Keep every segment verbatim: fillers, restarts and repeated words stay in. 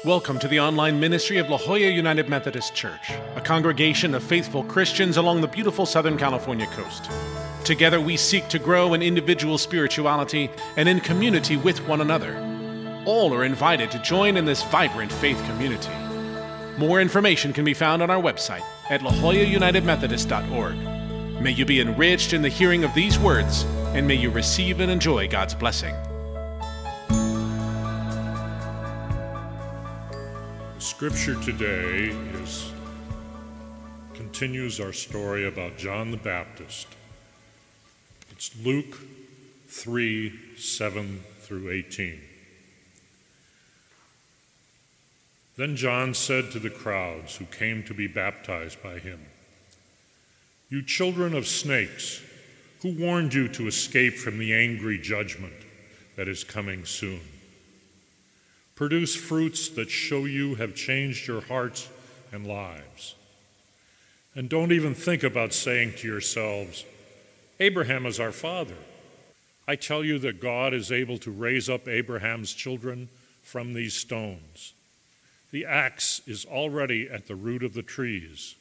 Welcome to the online ministry of La Jolla United Methodist Church, a congregation of faithful Christians along the beautiful Southern California coast. Together we seek to grow in individual spirituality and in community with one another. All are invited to join in this vibrant faith community. More information can be found on our website at la jolla united methodist dot org. May you be enriched in the hearing of these words, and may you receive and enjoy God's blessing. Scripture today is continues our story about John the Baptist. It's Luke three, seven through eighteen. Then John said to the crowds who came to be baptized by him, "You children of snakes, who warned you to escape from the angry judgment that is coming soon? Produce fruits that show you have changed your hearts and lives. And don't even think about saying to yourselves, 'Abraham is our father.' I tell you that God is able to raise up Abraham's children from these stones. The axe is already at the root of the trees.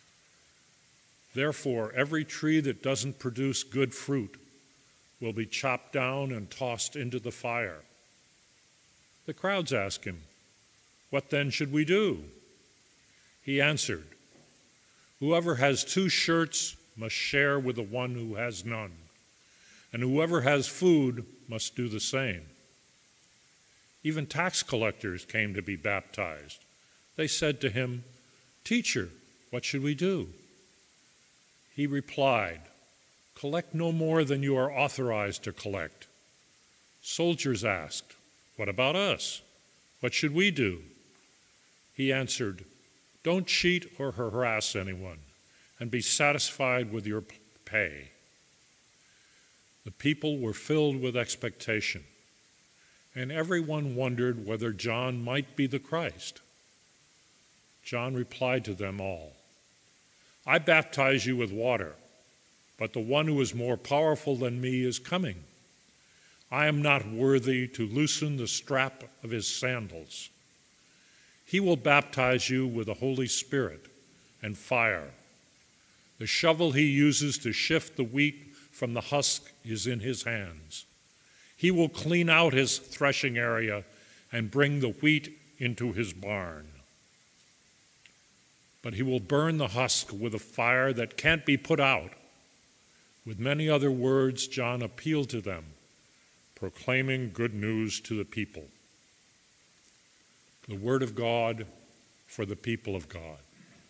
Therefore, every tree that doesn't produce good fruit will be chopped down and tossed into the fire." The crowds asked him, "What then should we do?" He answered, "Whoever has two shirts must share with the one who has none, and whoever has food must do the same." Even tax collectors came to be baptized. They said to him, "Teacher, what should we do?" He replied, "Collect no more than you are authorized to collect." Soldiers asked, "What about us? What should we do?" He answered, "Don't cheat or harass anyone, and be satisfied with your pay." The people were filled with expectation, and everyone wondered whether John might be the Christ. John replied to them all, "I baptize you with water, but the one who is more powerful than me is coming. I am not worthy to loosen the strap of his sandals. He will baptize you with the Holy Spirit and fire. The shovel he uses to shift the wheat from the husk is in his hands. He will clean out his threshing area and bring the wheat into his barn. But he will burn the husk with a fire that can't be put out." With many other words, John appealed to them, proclaiming good news to the people. The word of God for the people of God.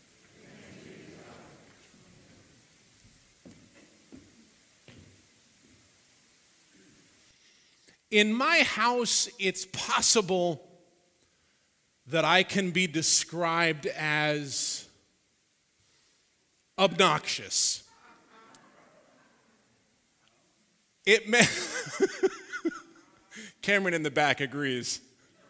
In my house, it's possible that I can be described as obnoxious. It may Cameron in the back agrees.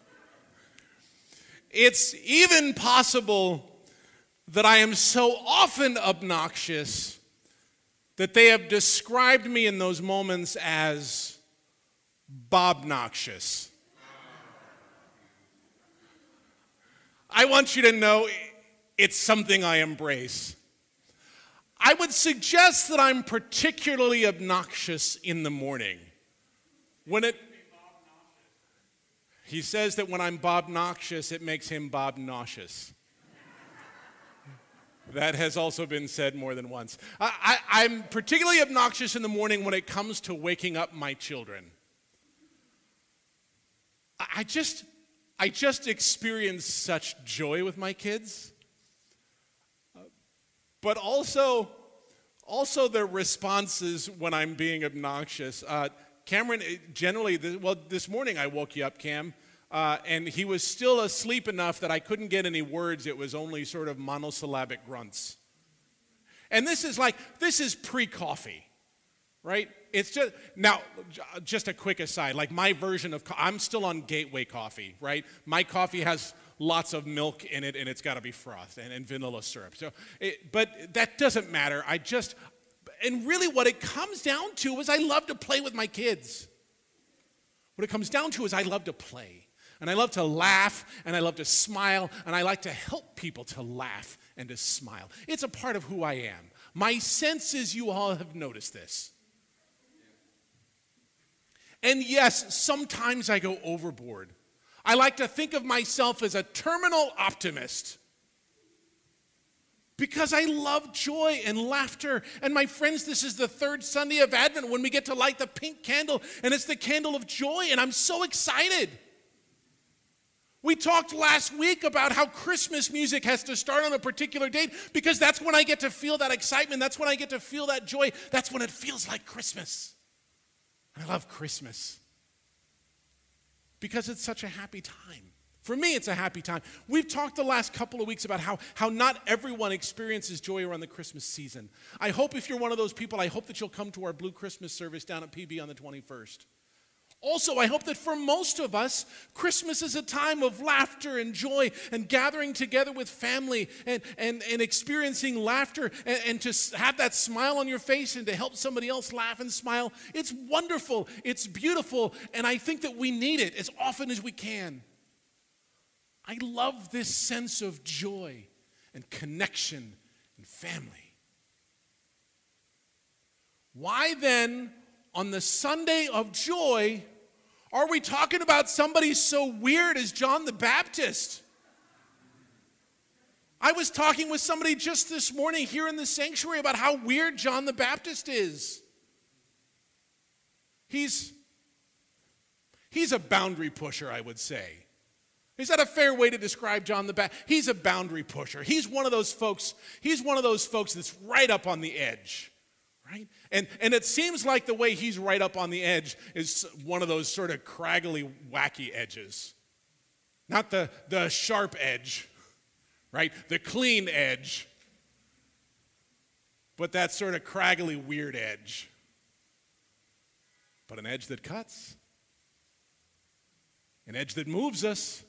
It's even possible that I am so often obnoxious that they have described me in those moments as Bob-noxious. I want you to know it's something I embrace. I would suggest that I'm particularly obnoxious in the morning. When it He says that when I'm Bob-noxious, it makes him Bob-nauseous. That has also been said more than once. I, I, I'm particularly obnoxious in the morning when it comes to waking up my children. I, I just, I just experience such joy with my kids, uh, but also, also their responses when I'm being obnoxious. Uh, Cameron, generally, well, this morning I woke you up, Cam, uh, and he was still asleep enough that I couldn't get any words. It was only sort of monosyllabic grunts. And this is like, this is pre-coffee, right? It's just, now, just a quick aside, like my version of, I'm still on Gateway coffee, right? My coffee has lots of milk in it, and it's got to be froth and, and vanilla syrup. So, it, but that doesn't matter. I just, and really what it comes down to is I love to play with my kids. What it comes down to is I love to play. And I love to laugh, and I love to smile, and I like to help people to laugh and to smile. It's a part of who I am. My sense is you all have noticed this. And yes, sometimes I go overboard. I like to think of myself as a terminal optimist because I love joy and laughter. And my friends, this is the third Sunday of Advent when we get to light the pink candle, and it's the candle of joy, and I'm so excited. We talked last week about how Christmas music has to start on a particular date because that's when I get to feel that excitement. That's when I get to feel that joy. That's when it feels like Christmas. And I love Christmas because it's such a happy time. For me, it's a happy time. We've talked the last couple of weeks about how, how not everyone experiences joy around the Christmas season. I hope if you're one of those people, I hope that you'll come to our Blue Christmas service down at P B on the twenty-first. Also, I hope that for most of us, Christmas is a time of laughter and joy and gathering together with family and, and, and experiencing laughter and, and to have that smile on your face and to help somebody else laugh and smile. It's wonderful. It's beautiful. And I think that we need it as often as we can. I love this sense of joy and connection and family. Why then, on the Sunday of joy, are we talking about somebody so weird as John the Baptist? I was talking with somebody just this morning here in the sanctuary about how weird John the Baptist is. He's, he's a boundary pusher, I would say. Is that a fair way to describe John the Baptist? He's a boundary pusher. He's one of those folks, he's one of those folks that's right up on the edge. Right? And, and it seems like the way he's right up on the edge is one of those sort of craggly, wacky edges. Not the, the sharp edge, right? The clean edge. But that sort of craggly, weird edge. But an edge that cuts. An edge that moves us.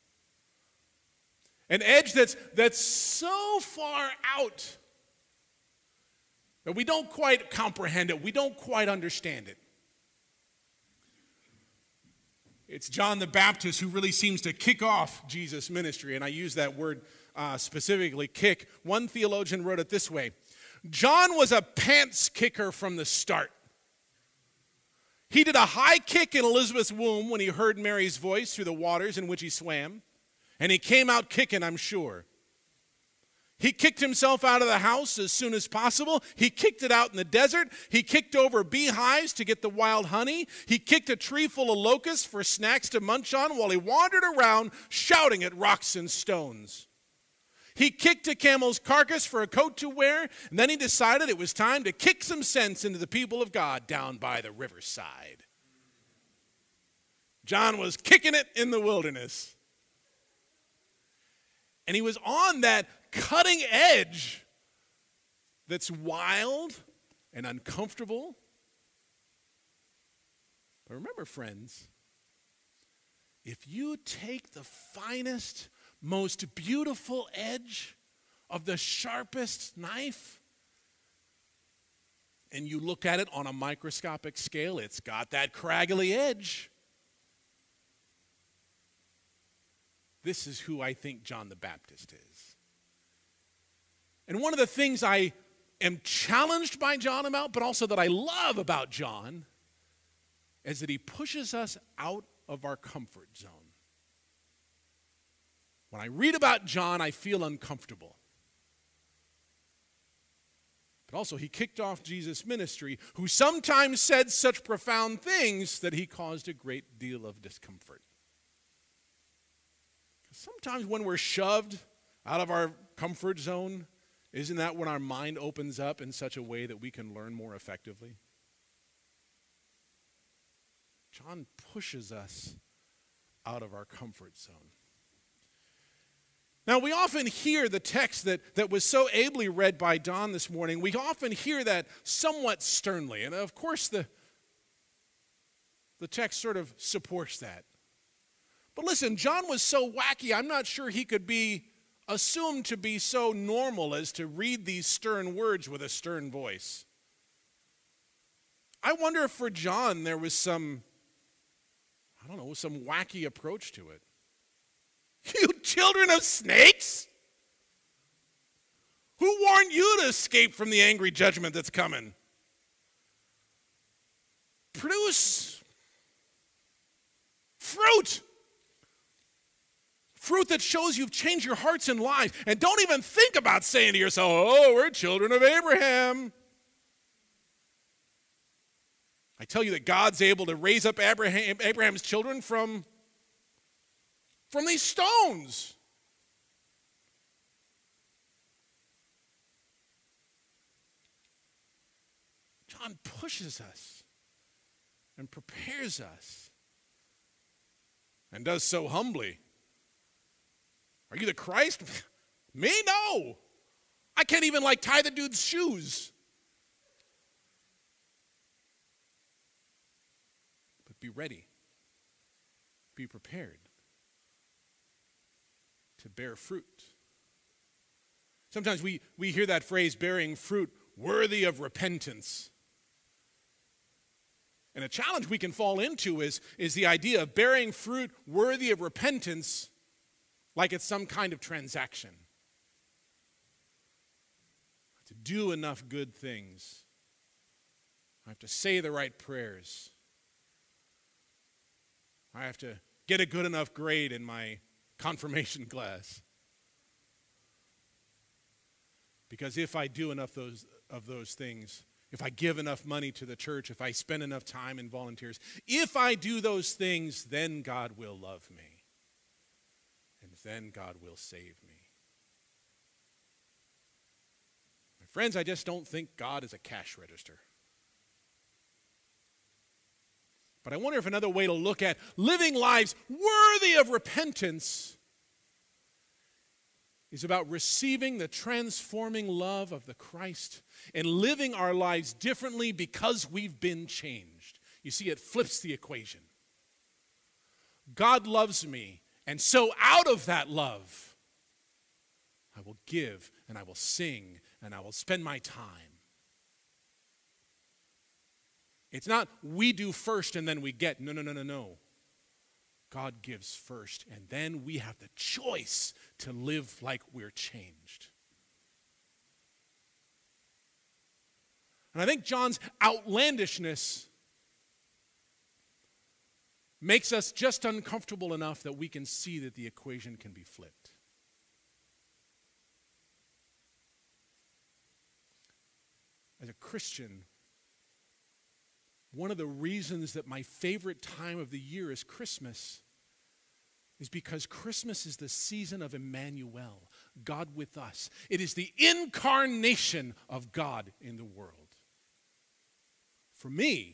An edge that's, that's so far out that we don't quite comprehend it. We don't quite understand it. It's John the Baptist who really seems to kick off Jesus' ministry, and I use that word uh, specifically, kick. One theologian wrote it this way: John was a pants kicker from the start. He did a high kick in Elizabeth's womb when he heard Mary's voice through the waters in which he swam, and he came out kicking, I'm sure. He kicked himself out of the house as soon as possible. He kicked it out in the desert. He kicked over beehives to get the wild honey. He kicked a tree full of locusts for snacks to munch on while he wandered around shouting at rocks and stones. He kicked a camel's carcass for a coat to wear, and then he decided it was time to kick some sense into the people of God down by the riverside. John was kicking it in the wilderness. And he was on that cutting edge that's wild and uncomfortable. But remember, friends, if you take the finest, most beautiful edge of the sharpest knife and you look at it on a microscopic scale, it's got that craggly edge. This is who I think John the Baptist is. And one of the things I am challenged by John about, but also that I love about John, is that he pushes us out of our comfort zone. When I read about John, I feel uncomfortable. But also, he kicked off Jesus' ministry, who sometimes said such profound things that he caused a great deal of discomfort. Sometimes when we're shoved out of our comfort zone, isn't that when our mind opens up in such a way that we can learn more effectively? John pushes us out of our comfort zone. Now, we often hear the text that, that was so ably read by Don this morning, we often hear that somewhat sternly. And of course, the, the text sort of supports that. But listen, John was so wacky, I'm not sure he could be assumed to be so normal as to read these stern words with a stern voice. I wonder if for John there was some, I I don't know, some wacky approach to it. You children of snakes? Who warned you to escape from the angry judgment that's coming? Produce fruit. Fruit that shows you've changed your hearts and lives. And don't even think about saying to yourself, oh, we're children of Abraham. I tell you that God's able to raise up Abraham, Abraham's children from, from these stones. John pushes us and prepares us and does so humbly. Are you the Christ? Me? No. I can't even like tie the dude's shoes. But be ready. Be prepared to bear fruit. Sometimes we, we hear that phrase, bearing fruit, worthy of repentance. And a challenge we can fall into is, is the idea of bearing fruit worthy of repentance like it's some kind of transaction. To do enough good things. I have to say the right prayers. I have to get a good enough grade in my confirmation class. Because if I do enough those, of those things, if I give enough money to the church, if I spend enough time in volunteers, if I do those things, then God will love me. And then God will save me. My friends, I just don't think God is a cash register. But I wonder if another way to look at living lives worthy of repentance is about receiving the transforming love of the Christ and living our lives differently because we've been changed. You see, it flips the equation. God loves me, and so out of that love, I will give and I will sing and I will spend my time. It's not we do first and then we get. No, no, no, no, no. God gives first, and then we have the choice to live like we're changed. And I think John's outlandishness makes us just uncomfortable enough that we can see that the equation can be flipped. As a Christian, one of the reasons that my favorite time of the year is Christmas is because Christmas is the season of Emmanuel, God with us. It is the incarnation of God in the world. For me,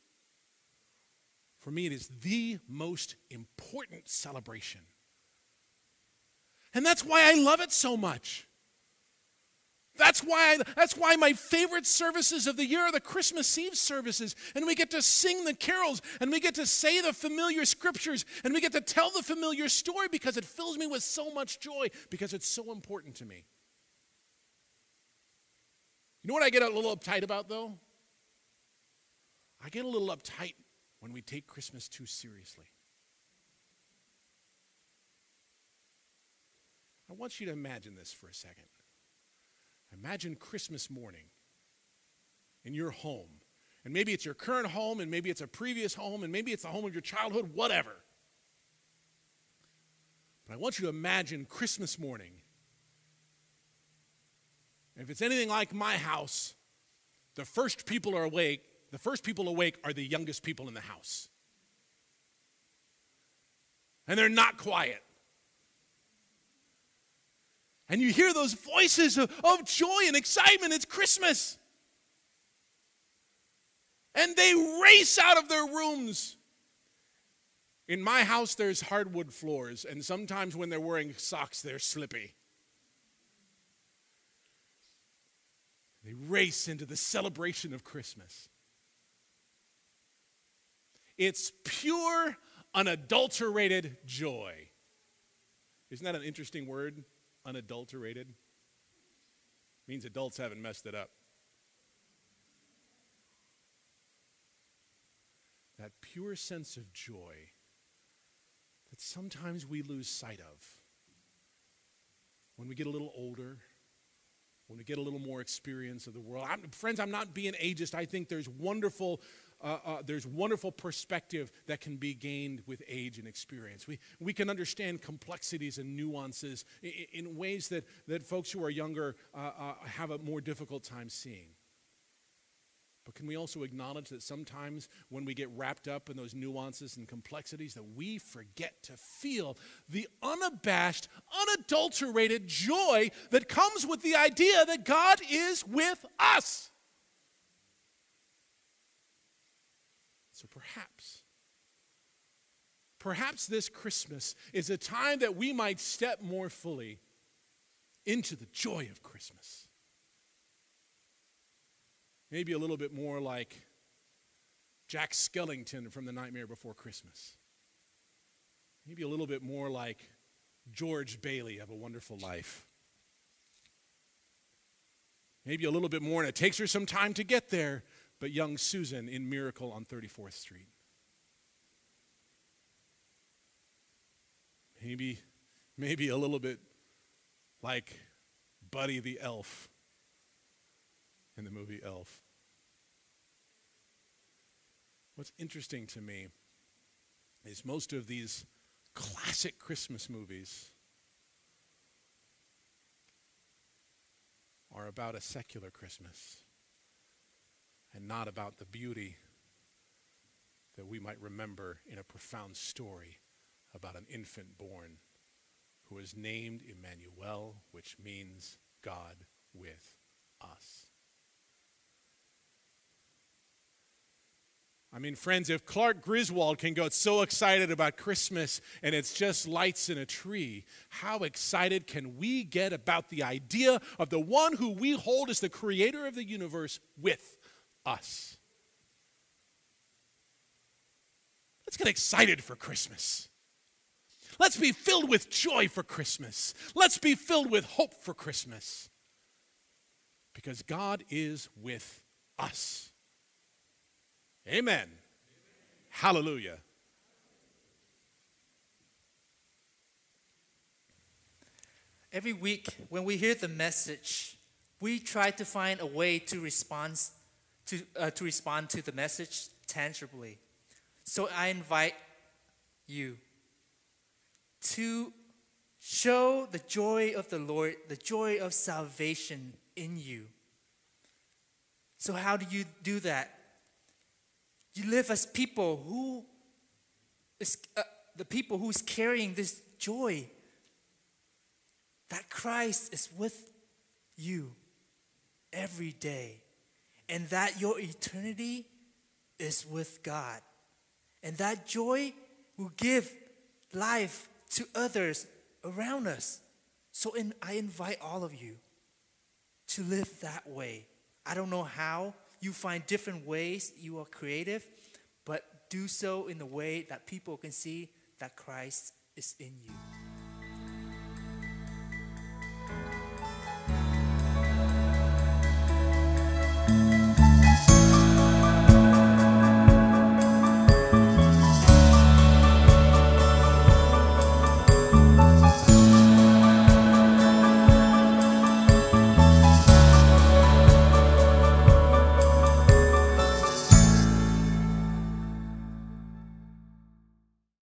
for me, it is the most important celebration. And that's why I love it so much. That's why, I, that's why my favorite services of the year are the Christmas Eve services. And we get to sing the carols, and we get to say the familiar scriptures, and we get to tell the familiar story because it fills me with so much joy, because it's so important to me. You know what I get a little uptight about, though? I get a little uptight when we take Christmas too seriously. I want you to imagine this for a second. Imagine Christmas morning in your home. And maybe it's your current home, and maybe it's a previous home, and maybe it's the home of your childhood, whatever. But I want you to imagine Christmas morning. And if it's anything like my house, the first people are awake, the first people awake are the youngest people in the house. And they're not quiet. And you hear those voices of, of joy and excitement. It's Christmas. And they race out of their rooms. In my house, there's hardwood floors. And sometimes when they're wearing socks, they're slippy. They race into the celebration of Christmas. It's pure, unadulterated joy. Isn't that an interesting word? Unadulterated? Means adults haven't messed it up. That pure sense of joy that sometimes we lose sight of. When we get a little older, when we get a little more experience of the world. I'm, friends, I'm not being ageist. I think there's wonderful, uh, uh, there's wonderful perspective that can be gained with age and experience. We, we can understand complexities and nuances in, in ways that, that folks who are younger uh, uh, have a more difficult time seeing. But can we also acknowledge that sometimes when we get wrapped up in those nuances and complexities that we forget to feel the unabashed, unadulterated joy that comes with the idea that God is with us? So perhaps, perhaps this Christmas is a time that we might step more fully into the joy of Christmas. Maybe a little bit more like Jack Skellington from The Nightmare Before Christmas. Maybe a little bit more like George Bailey of A Wonderful Life. Maybe a little bit more, and it takes her some time to get there, but young Susan in Miracle on thirty-fourth Street. Maybe, maybe a little bit like Buddy the Elf in the movie Elf. What's interesting to me is most of these classic Christmas movies are about a secular Christmas and not about the beauty that we might remember in a profound story about an infant born who is named Emmanuel, which means God with us. I mean, friends, if Clark Griswold can get so excited about Christmas and it's just lights in a tree, how excited can we get about the idea of the one who we hold as the creator of the universe with us? Let's get excited for Christmas. Let's be filled with joy for Christmas. Let's be filled with hope for Christmas. Because God is with us. Amen. Amen. Hallelujah. Every week when we hear the message, we try to find a way to respond to, uh, to respond to the message tangibly. So I invite you to show the joy of the Lord, the joy of salvation in you. So how do you do that? You live as people who is uh, the people who's carrying this joy that Christ is with you every day, and that your eternity is with God, and that joy will give life to others around us. So in, I invite all of you to live that way. I don't know how. You find different ways, you are creative, but do so in a way that people can see that Christ is in you.